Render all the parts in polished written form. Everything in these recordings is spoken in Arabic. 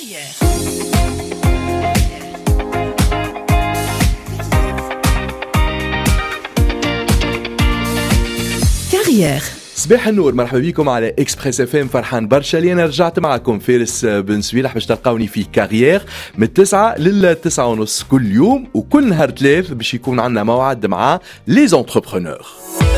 كارير. صباح النور، مرحبا بكم على اكسبريس اف ام. فرحان برشا اللي انا رجعت معكم فارس بن سويلح باش تلقاوني في كارير من 9 ل 9:30 كل يوم، وكل نهار ثلاث باش يكون عندنا موعد مع لي زونتربرونور.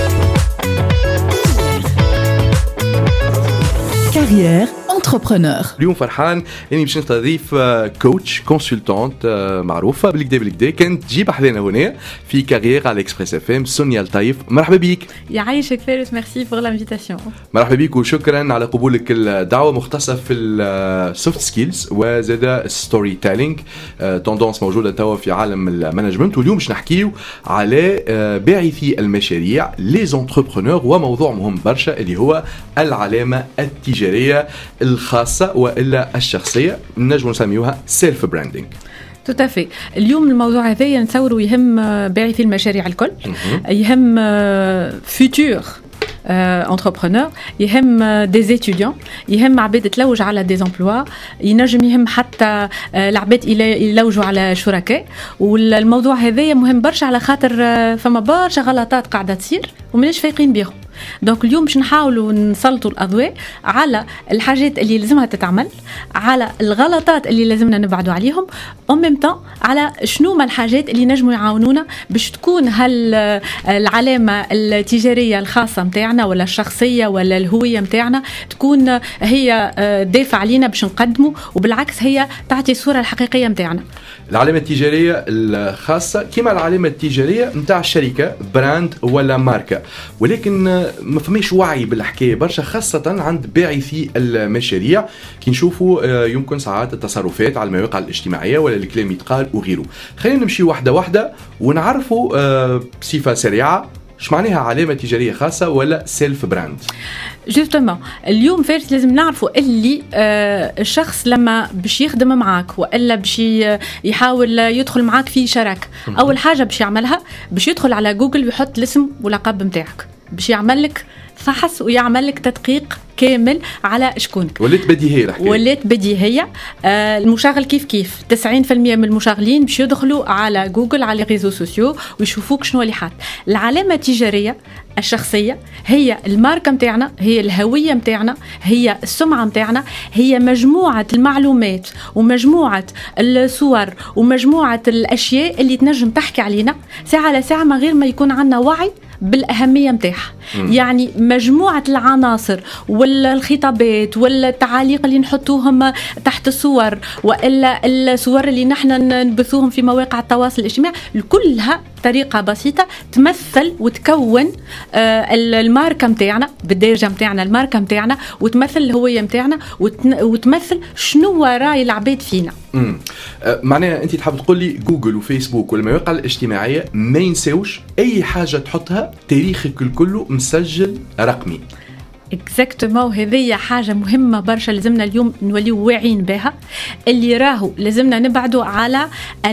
كارير انتربرونور. اليوم فرحان اني باش نستضيف كوتش كونسلتانت معروفه بالكدا كانت تجيب حدانا هنا في كارير على اكسبريس اف ام. سونيا الطيف، مرحبا بيك. يعيشك فارس، ميرسي فور لانفيتاسيون. مرحبا بيك وشكرا على قبولك الدعوه، مختصه في السوفت سكيلز وزاده ستوري تيلينج، توندونس موجوده توا في عالم المانجمنت. واليوم باش نحكيو على باعثي المشاريع لي زونتربرونور، وموضوع مهم برشا اللي هو العلامه التجاريه الخاصة وإلا الشخصية، نجم نسميوها سيلف براندينج. توتافي. اليوم الموضوع هذا نتصور يهم باعثي المشاريع الكل، يهم فيتور entrepreneur، يهم des étudiants، يهم عباد تلوج على des emplois، ينجم يهم حتى العباد يلوجوا على شركاء. والموضوع هذا مهم برشا على خاطر فما برشا غلطات قاعدة تصير ومناش فايقين بيهم. دونك اليوم باش نحاولوا نسلطوا الأضواء على الحاجات اللي لازمها تتعمل، على الغلطات اللي لازمنا نبعدوا عليهم، وممتن على شنو ما الحاجات اللي نجموا يعاونونا باش تكون العلامة التجارية الخاصة متاعنا ولا الشخصية ولا الهوية متاعنا تكون هي دافع علينا باش نقدمه، وبالعكس هي تعطي الصورة الحقيقية متاعنا. العلامة التجارية الخاصة كما العلامة التجارية متاع الشركة، براند ولا ماركة، ولكن ما فماش وعي بالحكاية برشا، خاصة عند باعثي المشاريع. كي نشوفوا يمكن ساعات التصرفات على المواقع الاجتماعية ولا الكلام يتقال وغيره. خلينا نمشي واحدة ونعرفوا بصفة سريعة ايش معناها علامة تجارية خاصة ولا سيلف براند. جوستومون اليوم فارس لازم نعرفوا اللي الشخص لما باش يخدم معاك وإلا باش يحاول يدخل معاك في شراكة، أول حاجة باش يعملها باش يدخل على جوجل ويحط الاسم واللقب متاعك، باش يعمل لك فحص ويعمل لك تدقيق كامل على شكونك. ولات بديهية. المشاغل كيف 90% من المشاغلين باش يدخلوا على جوجل على ريزو سوسيو ويشوفوك شنو اللي حاط. العلامة التجارية الشخصية هي الماركة متاعنا، هي الهوية متاعنا، هي السمعة متاعنا، هي مجموعة المعلومات ومجموعة الصور ومجموعة الأشياء اللي تنجم تحكي علينا ساعة على ساعة من غير ما يكون عنا وعي بالأهمية متاعها. يعني مجموعة العناصر والخطابات والتعاليق اللي نحطوهم تحت الصور وإلا الصور اللي نحن نبثوهم في مواقع التواصل الاجتماعي، كلها طريقة بسيطة تمثل وتكون الماركة متاعنا بالدارجة متاعنا، الماركة متاعنا، وتمثل الهوية متاعنا، وتمثل شنو راي العباد فينا. معناها انت تحب تقول لي جوجل وفيسبوك والمواقع الاجتماعية ما ينساوش اي حاجة تحطها تاريخك الكل مسجل رقمي. اكزاكتومون، وهذه حاجة مهمة برشا لازمنا اليوم نوليو واعيين بها. اللي راهو لازمنا نبعدوا على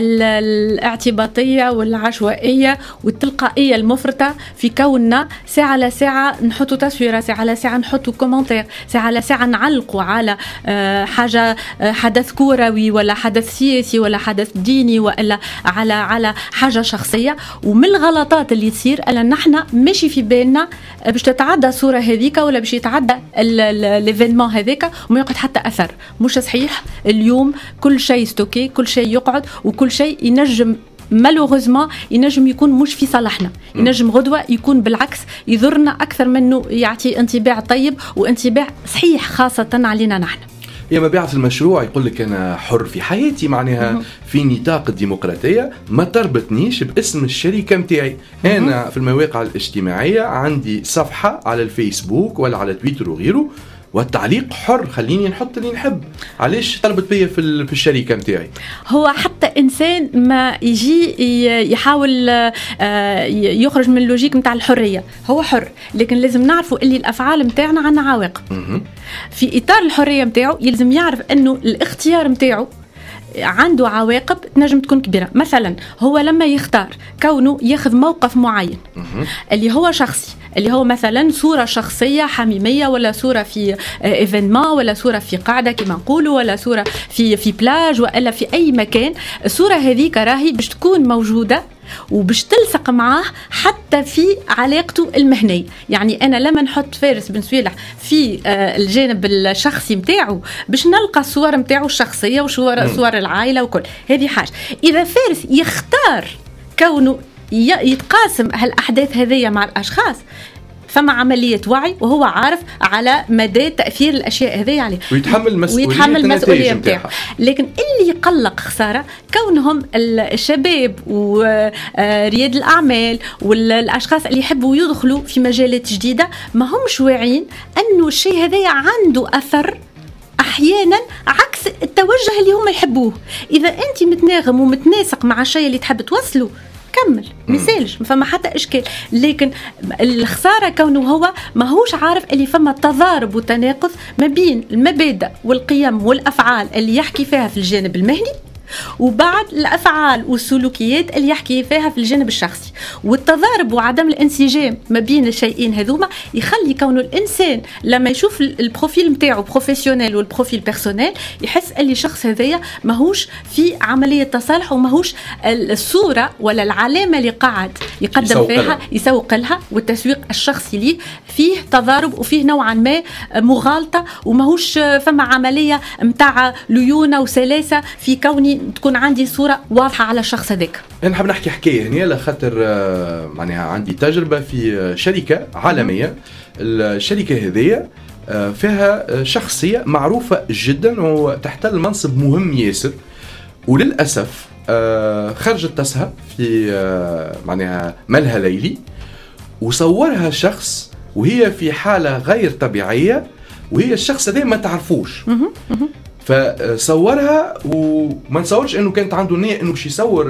الاعتباطية والعشوائية والتلقائية المفرطة في كوننا ساعة على ساعة نحطوا تصويرة، ساعة على ساعة نحطوا كومنتير، ساعة على ساعة نعلقوا على حاجة، حدث كروي ولا حدث سياسي ولا حدث ديني ولا على حاجة شخصية. ومن الغلطات اللي تصير ألا نحن ماشي في بالنا باش تتعدى الصورة هذيك ولا باش يتعدى الايفينمون هذاك وما يقعد حتى اثر. مش صحيح. اليوم كل شيء ستوكي، كل شيء يقعد، وكل شيء ينجم مالوغوزما ينجم يكون مش في صالحنا، ينجم غدوة يكون بالعكس يضرنا أكثر منه يعطي انطباع طيب وانطباع صحيح خاصة علينا نحن. يا مبيعة المشروع يقول لك أنا حر في حياتي، معناها في نطاق الديمقراطية ما تربطنيش باسم الشركة متاعي. أنا في المواقع الاجتماعية عندي صفحة على الفيسبوك ولا على تويتر وغيره، والتعليق حر، خليني نحط اللي نحب. علاش طلبت بيا في الشركة متاعي؟ هو حتى إنسان ما يجي يحاول يخرج من اللوجيك متاع الحرية هو حر، لكن لازم نعرفوا اللي الأفعال متاعنا عنا عواقب. في إطار الحرية متاعه يلزم يعرف أنه الاختيار متاعه عنده عواقب تنجم تكون كبيرة. مثلا هو لما يختار كونه ياخذ موقف معين اللي هو شخصي، اللي هو مثلا صورة شخصية حميمية، ولا صورة في ايفينمون، ولا صورة في قاعدة كما نقولوا، ولا صورة في بلاج، ولا في أي مكان. الصورة هذيك راهي باش تكون موجودة وباش تلصق معاه حتى في علاقته المهنية. يعني أنا لما نحط فارس بن سويلح في الجانب الشخصي متاعه باش نلقى الصور متاعه الشخصية وصور العائلة وكل هذه حاجة. إذا فارس يختار كونه يتقاسم هالأحداث هذية مع الأشخاص، فما عملية وعي وهو عارف على مدى تأثير الأشياء هذه عليه ويتحمل المسؤولية متاعه. لكن اللي يقلق خسارة كونهم الشباب ورياد الأعمال والأشخاص اللي يحبوا يدخلوا في مجالات جديدة ما همش واعين أنه الشيء هذا عنده أثر أحيانا عكس التوجه اللي هم يحبوه. إذا أنت متناغم ومتناسق مع الشيء اللي تحب توصله كمل مثالش، ما فما حتى إشكال. لكن الخسارة كونه هو ما هوش عارف اللي فما تضارب وتناقض ما بين المبادئ والقيم والأفعال اللي يحكي فيها في الجانب المهني، وبعد الأفعال والسلوكيات اللي يحكي فيها في الجانب الشخصي. والتضارب وعدم الانسجام ما بين الشيئين هذوما يخلي كونه الإنسان لما يشوف البروفيل متاعه بروفيسيونيل والبروفيل بيرسونيل يحس اللي الشخص هذايا ماهوش في عملية تصالح وماهوش الصورة ولا العلامة اللي قاعد يقدم فيها يسوق لها، والتسويق الشخصي ليه فيه تضارب وفيه نوعا ما مغالطة، وماهوش فما عملية متاع ليونة وسلاسة في كوني تكون عندي صورة واضحة على الشخص هذاك. أنا حاب نحكي حكاية هنا لخاطر معناها عندي تجربة في شركة عالمية. الشركة هذه فيها شخصية معروفة جدا وتحتل منصب مهم ياسر، وللأسف خرجت تسهى في معناها ملهى ليلي وصورها شخص وهي في حالة غير طبيعية، وهي الشخص هذا ما تعرفوش. فصورها وما نصورش انه كانت عنده نية انه باش يصور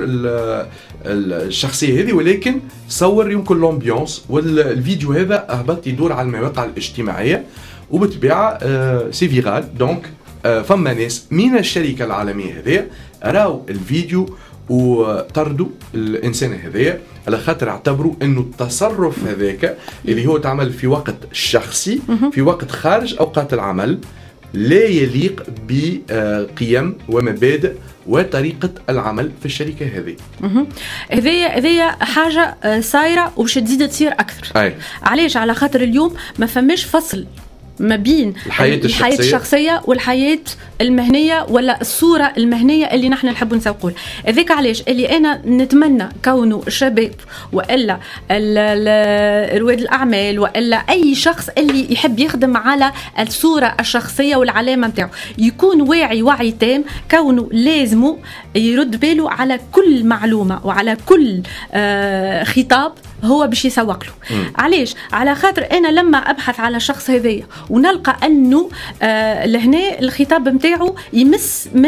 الشخصية هذه، ولكن صور يمكن الامبيونس. والفيديو هذا هبط يدور على المواقع الاجتماعية وبالطبيعة سي فيرال. دونك فما ناس من الشركة العالمية هذه راو الفيديو وطردوا الانسان هذايا على خاطر اعتبروا انه التصرف هذاك اللي هو تعمل في وقت شخصي في وقت خارج اوقات العمل لا يليق بقيم ومبادئ وطريقة العمل في الشركة هذه. هذه حاجة صايرة وبش تزيد تصير أكثر. علاش؟ على خاطر اليوم ما فماش فصل ما بين الحياة الشخصية والحياة المهنية ولا الصورة المهنية اللي نحن نحب نسوقول. ذيك علاش اللي أنا نتمنى كونه الشباب وإلا رواد الأعمال وإلا أي شخص اللي يحب يخدم على الصورة الشخصية والعلامة متاعه يكون واعي وعي تام كونه لازمه يرد باله على كل معلومة وعلى كل خطاب هو باش يسوق له. علاش؟ على خاطر أنا لما أبحث على الشخص هذا ونلقى أنه لهنا الخطاب متاعه يمس من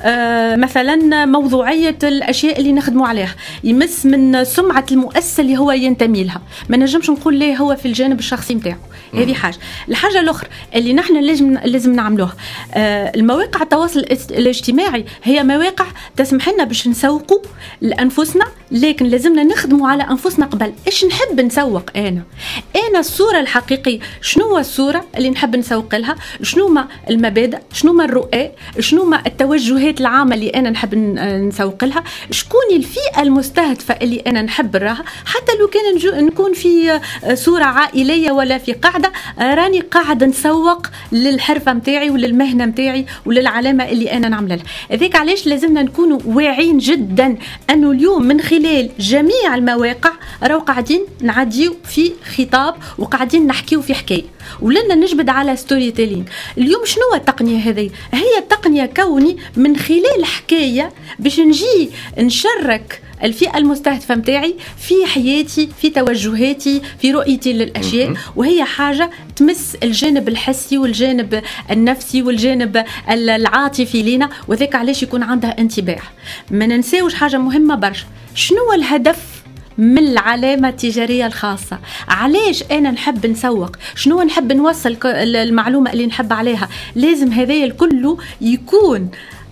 مثلا موضوعية الأشياء اللي نخدموا عليها، يمس من سمعة المؤسسة اللي هو ينتمي لها، ما نجمش نقول ليه هو في الجانب الشخصي متاعه. هذه حاجة. الحاجة الأخرى اللي نحن لازم نعملوها، المواقع التواصل الاجتماعي هي مواقع تسمح لنا باش نسوقوا لأنفسنا، لكن لازمنا نخدموا على أنفسنا قبل. إيش نحب نسوق أنا الصورة الحقيقية، شنو هو الصورة اللي نحب نسوق لها، شنو ما المبادئ، شنو ما الرؤى، شنو ما التوجهات العامة اللي أنا نحب نسوق لها، شكون الفئة المستهدفة اللي أنا نحب نراها. حتى لو كان نكون في صورة عائلية ولا في قاعدة راني قاعدة نسوق للحرفة متاعي وللمهنة متاعي وللعلامة اللي أنا نعمل لها. ذيك علاش لازمنا نكونوا واعين جدا أنه اليوم من خلال جميع المواقع راو قاعدين نعديو في خطاب وقاعدين نحكيو في حكاية ولنا نجبد على ستوري تيلينج. اليوم شنو التقنية هذه؟ هي التقنية كوني من خلال حكاية باش نجي نشارك الفئة المستهدفة متاعي في حياتي، في توجهاتي، في رؤيتي للأشياء، وهي حاجة تمس الجانب الحسي والجانب النفسي والجانب العاطفي لنا، وذاك علاش يكون عندها انتباه. ما ننساوش حاجة مهمة برشا، شنو الهدف من العلامة التجارية الخاصة؟ علاش أنا نحب نسوق؟ شنو نحب نوصل المعلومة اللي نحب عليها؟ لازم هذا الكل يكون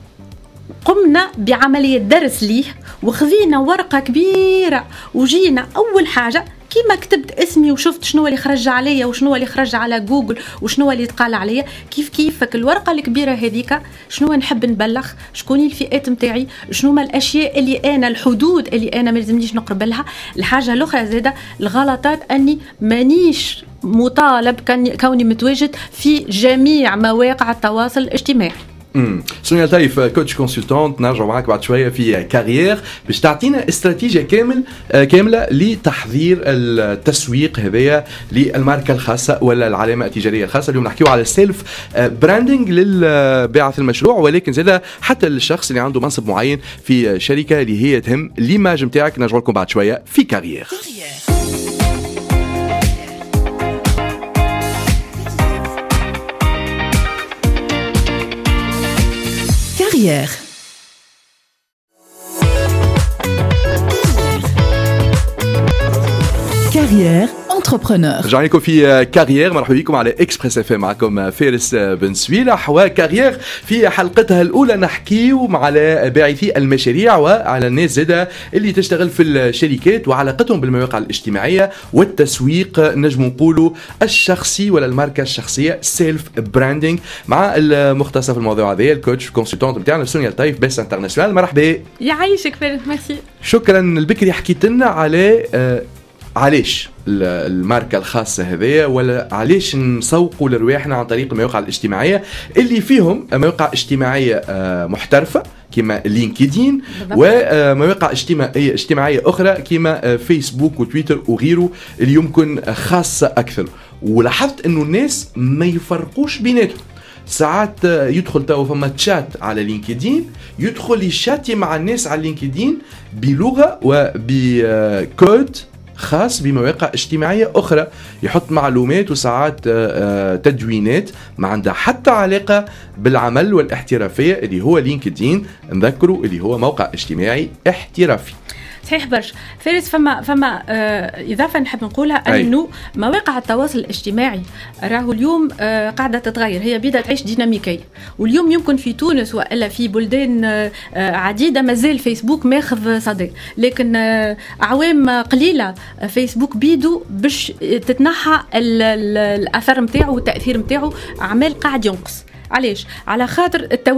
قمنا بعملية درس ليه وخذينا ورقة كبيرة وجينا أول حاجة كيما كتبت اسمي وشفت شنو اللي خرج عليا وشنو اللي خرج على جوجل وشنو اللي تقال عليا، كيفك الورقه الكبيره هذيك شنو نحب نبلغ، شكون الفئات نتاعي، شنو ما الاشياء اللي انا الحدود اللي انا ما لازمنيش نقرب لها. الحاجه الاخرى زاده الغلطات اني مانيش مطالب كوني متواجد في جميع مواقع التواصل الاجتماعي. سونيا الطيف كوتش كونسلتانت، نرجع معك بعد شويه في كارير باش تعطينا استراتيجيه كامله لتحضير التسويق هذايا للماركه الخاصه ولا العلامه التجاريه الخاصه. اليوم نحكيو على السيلف براندنج للبيعه المشروع، ولكن زاده حتى للشخص اللي عنده منصب معين في شركه اللي هي تهم ليماج نتاعك. نرجع لكم بعد شويه في كارير. Carrière entrepreneur. رجعنا لكم في كارير، مرحبا بكم على اكسبريس اف ام، معكم فارس بن سويلح. وكارير في حلقتها الاولى نحكيو على باعثي المشاريع وعلى الناس زاده اللي تشتغل في الشركات وعلاقتهم بالمواقع الاجتماعيه والتسويق، نجم نقولوا الشخصي ولا الماركه الشخصيه، سيلف براندينج. مع المختص في الموضوع هذا الكوتش كونسلتانت بتاعنا سونيا الطيف بس انترناسيونال. مرحبا. يعيشك فارس، ميرسي. شكرا. البكري حكيت لنا على علاش الماركة الخاصة هذية، ولا علاش نسوقوا لرواحنا عن طريق المواقع الاجتماعية اللي فيهم مواقع اجتماعية محترفة كما لينكدين ومواقع اجتماعية أخرى كما فيسبوك وتويتر وغيره اللي يمكن خاصة أكثر. ولاحظت أنه الناس ما يفرقوش بيناتهم. ساعات يدخل تو فما تشات على لينكدين، يدخل يشاتي مع الناس على لينكدين بلغة وبكود خاص بمواقع اجتماعية أخرى، يحط معلومات وساعات تدوينات ما عندها حتى علاقة بالعمل والاحترافية اللي هو لينكدين. نذكروا اللي هو موقع اجتماعي احترافي. صحيح برشا فارس. فما إضافة نحب نقولها أنه مواقع التواصل الاجتماعي راهو اليوم قاعدة تتغير، هي بدأت تعيش ديناميكية. واليوم يمكن في تونس وإلا في بلدان عديدة مازال فيسبوك ماخذ صدى، لكن أعوام قليلة فيسبوك بيدو باش تتنحى الأثر متاعه والتأثير متاعه، عمال قاعد ينقص. علاش؟ على خاطر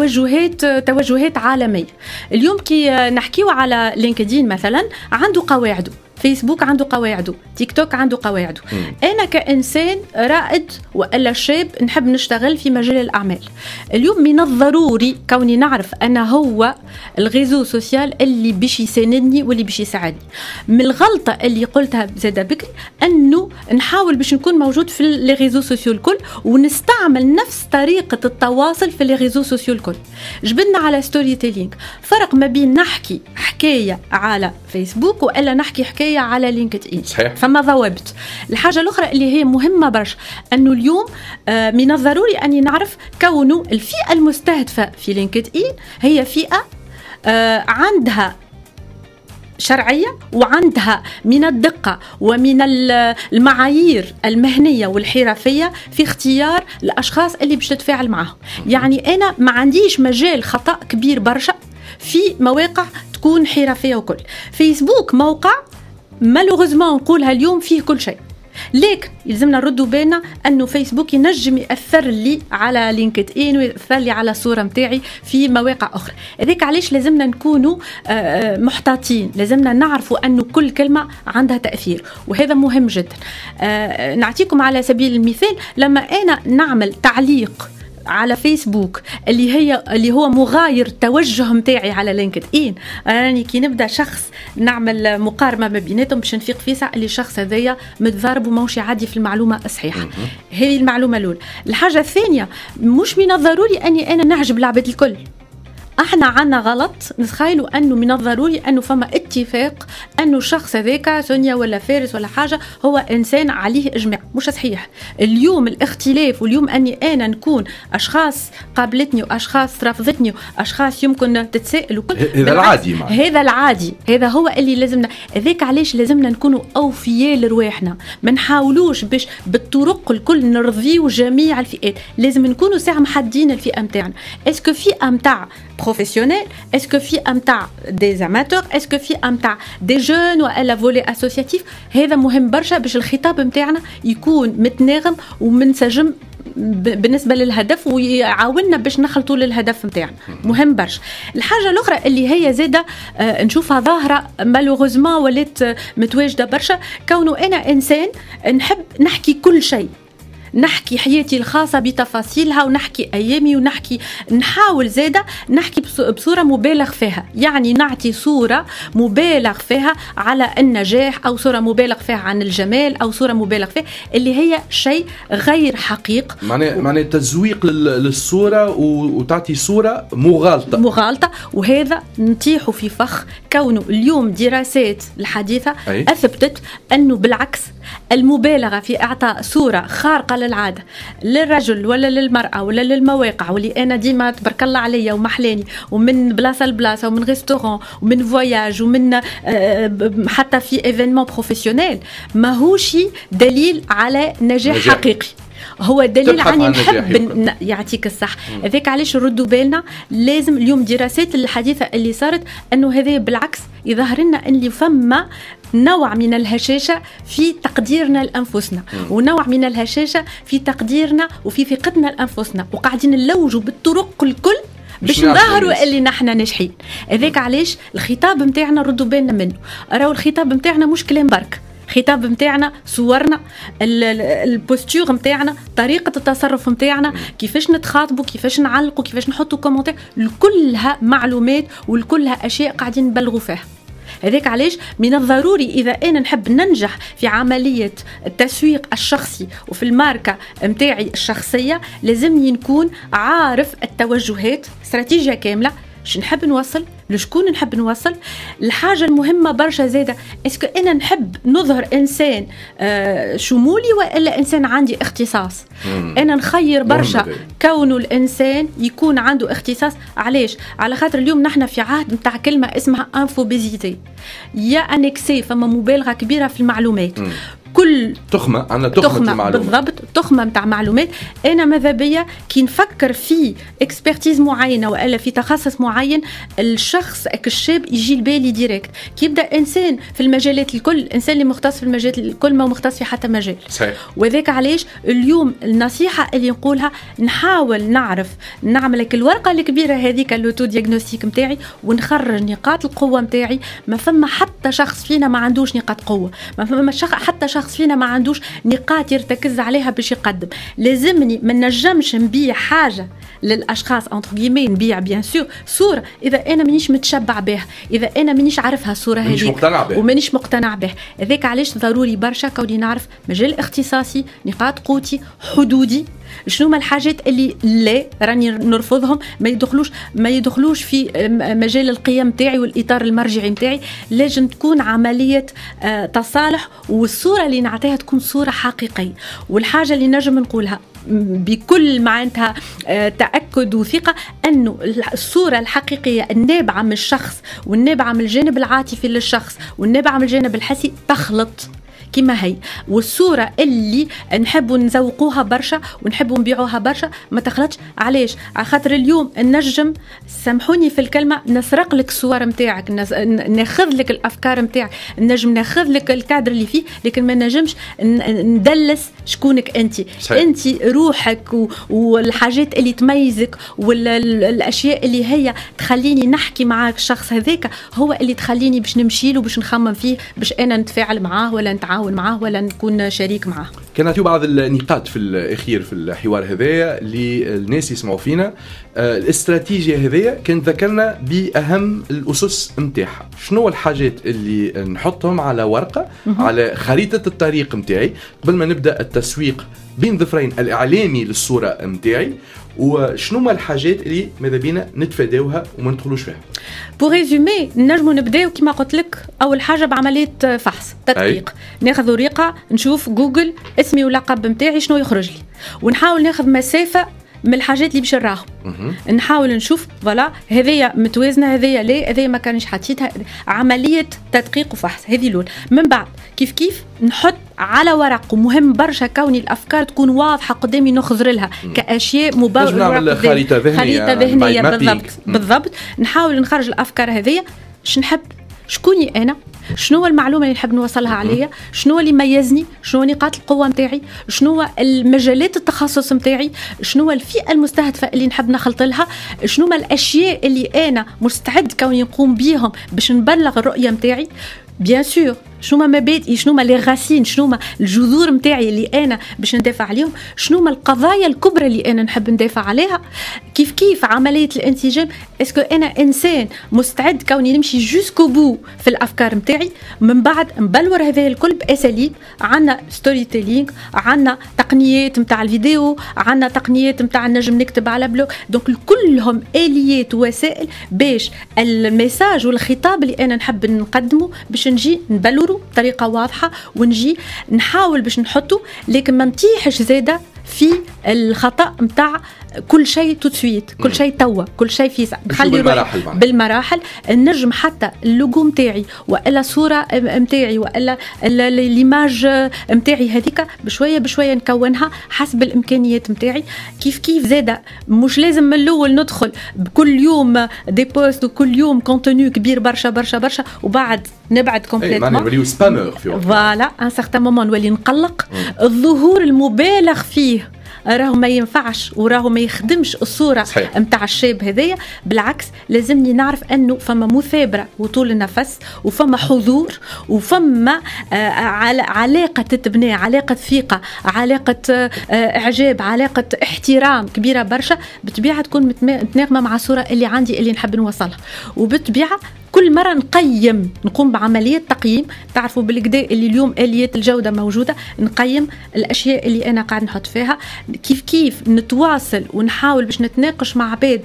توجهات عالمية. اليوم كي نحكيو على لينكدين مثلا عنده قواعده، فيسبوك عنده قواعده، تيك توك عنده قواعده. أنا كإنسان رائد وإلا شاب نحب نشتغل في مجال الأعمال، اليوم من الضروري كوني نعرف أنا هو الغيزو سوسيال اللي بيش يساندني واللي بيش يساعدني. من الغلطة اللي قلتها زادة بكري أنه نحاول باش نكون موجود في الغيزو سوسيال الكل ونستعمل نفس طريقة التواصل في الغيزو سوسيال الكل. جبنا على ستوري تيلينج، فرق ما بين نحكي حكاية على فيسبوك وإلا نحكي حكاية على لينكدين. صحيح. فما ضوابط. الحاجة الأخرى اللي هي مهمة برش أنه اليوم من الضروري أني نعرف كونه الفئة المستهدفة في لينكدين هي فئة عندها شرعية وعندها من الدقة ومن المعايير المهنية والحرفية في اختيار الأشخاص اللي باش تتفاعل معهم. يعني أنا ما عنديش مجال خطأ كبير برشا في مواقع تكون حرفية وكل. فيسبوك موقع مالوغوزمون نقولها اليوم فيه كل شيء، لكن يلزمنا نردوا بالنا أنه فيسبوك ينجم يأثر لي على لينكدين ويأثر لي على الصورة متاعي في مواقع أخرى. إذاك علاش لازمنا نكونوا محتاطين، لازمنا نعرفوا أنه كل كلمة عندها تأثير، وهذا مهم جدا. نعطيكم على سبيل المثال، لما أنا نعمل تعليق على فيسبوك اللي هو مغاير توجه متاعي على لينكدين، راني كي نبدا شخص نعمل مقارنه ما بيناتهم باش نفيق في ساعه اللي الشخص هذايا متضارب وماهوش يعدي في المعلومه الصحيحه. هذه المعلومه الاولى. الحاجه الثانيه، مش من الضروري اني انا نعجب العباد الكل. احنا عنا غلط نتخيلوا انه من الضروري انه فما اتفاق انه الشخص هذاك سونيا ولا فارس ولا حاجه هو انسان عليه اجماع. مش صحيح. اليوم الاختلاف، واليوم اني انا نكون اشخاص قابلتني واشخاص رفضتني واشخاص يمكن تتساءل وكل هذا العادي. هذا العادي، هذا هو اللي لازمنا. هذاك علاش لازمنا نكونوا اوفياء لرواحنا، ما نحاولوش باش بالطرق الكل نرضيو جميع الفئات. لازم نكونوا ساعه محددين الفئه نتاعنا. اسكو فئه نتاع بروفيسيونيل، اسكو في امتاع دي زاماتور، اسكو في امتاع دي جون ولا فولي اسوسياتيف. هذا مهم برشا باش الخطاب نتاعنا يكون متناغم ومنسجم بالنسبه للهدف ويعاوننا باش نخلطوا للهدف نتاعنا. مهم برشا. الحاجه الاخرى اللي هي زاده نشوفها ظاهره مالوغوزمون ولات متواجده برشا، كونه انا انسان نحب نحكي كل شيء، نحكي حياتي الخاصة بتفاصيلها ونحكي أيامي ونحكي، نحاول زادة نحكي بصورة مبالغ فيها، يعني نعطي صورة مبالغ فيها على النجاح أو صورة مبالغ فيها عن الجمال أو صورة مبالغ فيها اللي هي شيء غير حقيق. معناه تزويق للصورة وتعطي صورة مغالطة، وهذا نطيحوا في فخ كونه اليوم دراسات الحديثة أثبتت أنه بالعكس المبالغة في إعطاء صورة خارقة للعادة للرجل ولا للمرأة ولا للمواقع، واللي أنا ديما تبارك الله عليا ومحلاني ومن بلاصة لبلاصة ومن ريستوران ومن فواياج ومن حتى في إيفينمون بروفيسيونيل، ما هوش دليل على نجاح حقيقي، هو دليل عني نحب يعطيك الصح. هذاك علاش نردوا بالنا لازم اليوم دراسات الحديثة اللي صارت أنه هذا بالعكس يظهر لنا أن فما نوع من الهشاشة في تقديرنا لأنفسنا ونوع من الهشاشة في تقديرنا وفي ثقتنا لأنفسنا، وقاعدين نلوجوا بالطرق الكل باش نظهروا اللي نحن ناجحين. هذاك علاش الخطاب متاعنا ردوا بالنا منه، راهو الخطاب متاعنا مش كلام برك، خطاب متاعنا صورنا، البوستور متاعنا، طريقة التصرف متاعنا، كيفاش نتخاطبوا، كيفاش نعلقوا، كيفاش نحطوا كومنتير، كلها معلومات والكلها أشياء قاعدين نبلغوا فيها. هذاك علاش من الضروري إذا أنا نحب ننجح في عملية التسويق الشخصي وفي الماركة متاعي الشخصية لازمني نكون عارف التوجهات، استراتيجية كاملة، شو نحب نوصل، لشكون نحب نوصل. الحاجة المهمة برشا زادة، اسكو أنا نحب نظهر إنسان شمولي وإلا إنسان عندي اختصاص. أنا نخير برشا كونه الإنسان يكون عنده اختصاص. علاش؟ على خاطر اليوم نحن في عهد متاع كلمة اسمها انفوبيزيتي، يا أنكسي، فما مبالغة كبيرة في المعلومات. كل تخمة عندنا تخمة المعلومات بالضبط، تخمة متاع معلومات. أنا ماذا بيا كي نفكر في اكسبرتيز معينة وإلا في تخصص معين، الشخص الشاب يجي البالي ديريكت. كي يبدأ إنسان في المجالات الكل، إنسان اللي مختص في المجالات الكل ما مختص في حتى مجال. صحيح. وذاك علاش اليوم النصيحة اللي نقولها نحاول نعرف نعمل لك الورقة الكبيرة هذيك اللوتو دياغنوستيك متاعي ونخرج نقاط القوة متاعي. ما فما حتى شخص فينا ما عندوش نقاط قوة، ما فما حتى شخص فينا ما عندوش نقاط يرتكز عليها باش يقدم. لازمني ما نجمش نبيع حاجة للأشخاص انتر جيمي، نبيع بيان سور صورة إذا أنا مانيش متشبع بها، إذا أنا مانيش عارفها الصورة هذه ومانيش مقتنع بها. هذاك علاش ضروري برشا كوني نعرف مجال اختصاصي، نقاط قوتي، حدودي، شنو ما الحاجات اللي لا راني نرفضهم، ما يدخلوش في مجال القيم تاعي والإطار المرجعي متاعي. لازم تكون عملية تصالح، والصورة اللي نعطيها تكون صورة حقيقية. والحاجة اللي نجم نقولها بكل معناتها تأكد وثقة أنه الصورة الحقيقية النابعة من الشخص والنابعة من الجانب العاطفي للشخص والنابعة من الجانب الحسي تخلط كما هي، والصورة اللي نحبوا نزوقوها برشا ونحبوا نبيعوها برشا ما تخلطش. علاش؟ على خاطر اليوم النجم، سامحوني في الكلمة، نسرق لك الصور متاعك، ناخذ لك الأفكار متاعك، النجم ناخذ لك الكادر اللي فيه، لكن ما نجمش ندلس شكونك أنت. أنت روحك والحاجات اللي تميزك والأشياء اللي هي تخليني نحكي معاك، الشخص هذاك هو اللي تخليني باش نمشي له باش نخمم فيه باش أنا نتفاعل معاه ولا نتعاون معاه ولا نكون شريك معاه. كانت بعض النقاط في الأخير في الحوار هذايا للناس يسمعوا فينا. الاستراتيجية هذيا كان ذكرنا بأهم الأسس متاعها. شنو الحاجات اللي نحطهم على ورقة على خريطة الطريق متاعي قبل ما نبدأ التسويق بين ظفرين الإعلامي للصورة متاعي، وشنو ما الحاجات اللي ماذا بينا نتفاداوها وما ندخلوش فيها؟ بو ريزومي نجمو نبداو كما قلت لك اول حاجه بعمليه فحص تدقيق. ناخذ ورقه نشوف جوجل اسمي ولقب نتاعي شنو يخرج لي، ونحاول ناخذ مسافه من الحاجات اللي باش نراهم. نحاول نشوف فوالا هذيا متوازنه، هذيا لا، هذيا ما كانش حطيتها. عمليه تدقيق وفحص هذه الاولى. من بعد كيف نحط على ورق، ومهم برشا كوني الافكار تكون واضحه قدامي نخزر لها كاشياء مباشره. نعمل خريطه ذهنيه بالضبط. نحاول نخرج الافكار هذيا. نحب شكوني انا، شنو المعلومه اللي نحب نوصلها عليا، شنو اللي يميزني، شنو نقاط القوه نتاعي، شنو المجالات التخصص نتاعي، شنو الفئه المستهدفه اللي نحب نخلط لها، شنو الاشياء اللي انا مستعد كوني نقوم بيهم باش نبلغ الرؤيه نتاعي. بيان سور شنو مبادئي، شنو لي غاسين، شنو الجذور نتاعي اللي انا باش ندافع عليهم، شنو القضايا الكبرى اللي انا نحب ندافع عليها. كيف عمليه الانسجام، اسكو انا انسان مستعد كوني نمشي جوسكو بو في الافكار نتاعي. من بعد نبلور هذا الكل باساليب. عندنا ستوري تيلينغ، عندنا تقنيات نتاع الفيديو، عندنا تقنيات نتاع نجم نكتب على بلوك. دونك كلهم اليات وسائل باش الميساج والخطاب اللي انا نحب نقدمه باش نجي نبلورو بطريقه واضحه، ونجي نحاول باش نحطه، لكن ما نطيحش زاده في الخطا نتاع كل شيء توتسويت، كل شيء توا، كل شيء في نخلي بالمراحل. النجم حتى اللوجو نتاعي والا صوره نتاعي والا ليماج نتاعي هذيك بشويه نكونها حسب الامكانيات نتاعي. كيف زاده مش لازم من الاول ندخل بكل يوم دي بوست وكل يوم كونتوني كبير برشا وبعد نبعد كومبليتمون. نوليو سبامر فوالا ان سارتان مومون نولي نقلق. الظهور المبالغ فيه راهو ما ينفعش وراهو ما يخدمش الصورة متاع الشاب هذايا. بالعكس لازمني نعرف أنه فما مثابرة وطول النفس، وفما حضور، وفما علاقة تتبني، علاقة ثقة، علاقة إعجاب، علاقة احترام كبيرة برشا. بطبيعة تكون متناغمة مع الصورة اللي عندي اللي نحب نوصلها. وبالطبيعة كل مرة نقوم بعملية تقييم. تعرفوا بالكدا اللي اليوم آليات الجودة موجودة، نقيم الأشياء اللي أنا قاعد نحط فيها. كيف نتواصل ونحاول باش نتناقش مع عباد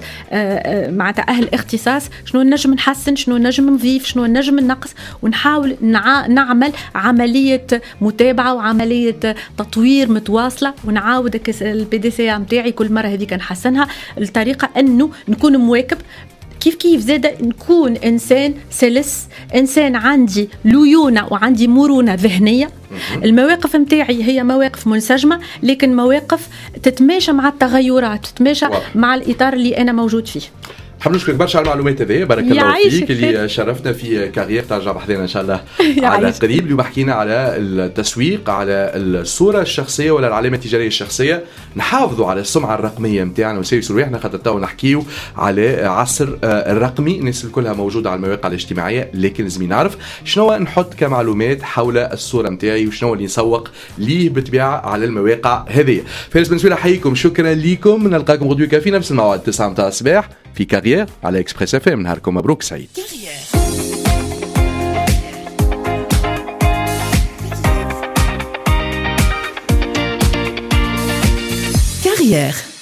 مع أهل اختصاص، شنو نجم نحسن، شنو نجم نضيف، شنو نجم ننقص، ونحاول نعمل عملية متابعة وعملية تطوير متواصلة. ونعاود البي دي سي متاعي كل مرة هذيك نحسنها، الطريقة أنه نكون مواكب. كيف زادة نكون إنسان سلس، إنسان عندي ليونة وعندي مرونة ذهنية. المواقف متاعي هي مواقف منسجمة، لكن مواقف تتماشى مع التغيرات، تتماشى مع الإطار اللي أنا موجود فيه. حاب نشكرك برشا على المعلومات هذه، بارك الله فيك اللي شرفنا في كارير. ترجع بحذنا ان شاء الله على قريب. اليوم حكينا على التسويق، على الصوره الشخصيه ولا العلامه التجاريه الشخصيه. نحافظوا على السمعه الرقميه نتاعنا ونسيروا ريحنا، خاطر تو نحكيو على عصر الرقمي، الناس كلها موجوده على المواقع الاجتماعيه، لكن لازم نعرف شنو نحط كمعلومات حول الصوره نتاعي وشنو اللي نسوق ليه بالطبيعه على المواقع هذه. فارس بن سويلة حييكم، شكرا لكم. نلقاكم غدوه في نفس الموعد 9 متاع الصباح في كارير على إكسبريس FM. نهاركم مبروك سعيد. كارير